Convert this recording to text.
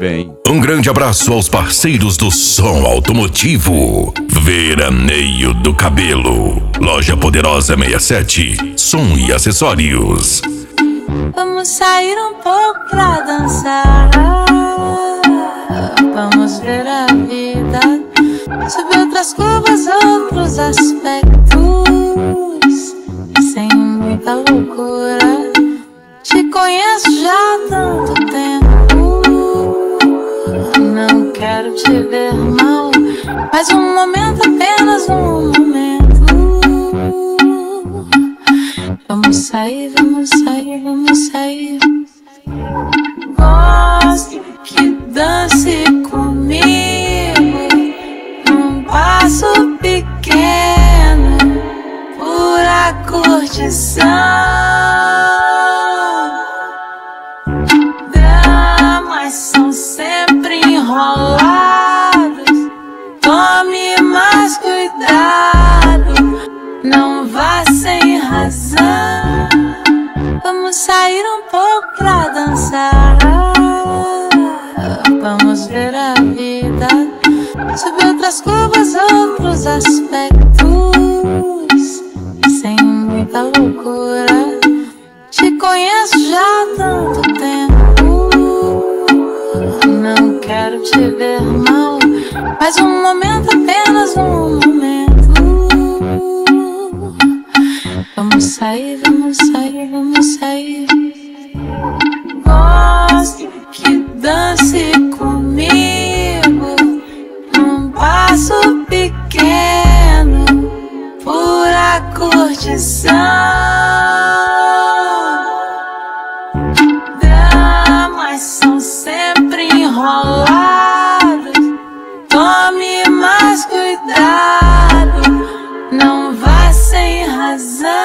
Vem. Um grande abraço aos parceiros do som automotivo. Veraneio do Cabelo. Loja Poderosa 67. Som e acessórios. Vamos sair um pouco pra dançar. Vamos ver a vida sob outras curvas, outros aspectos. Sem muita loucura. Te conheço já há tanto tempo. Não quero te ver mal, mas um momento, apenas um momento. Vamos sair, vamos sair, vamos sair. Gosto que dance comigo num passo pequeno, pura curtição. Dramas são sempre enrolados. Tome mais cuidado, não vá sem razão. Vamos sair um pouco pra dançar. Vamos ver a vida sob outras curvas, outros aspectos. Sem muita loucura. Te conheço já há tanto tempo. Não quero te ver mal, mas um momento, apenas um momento. Vamos sair, vamos sair, vamos sair. Gosto que dance comigo num passo pequeno, pura curtição. Dramas são sempre enrolados. Tome mais cuidado, não vá sem razão.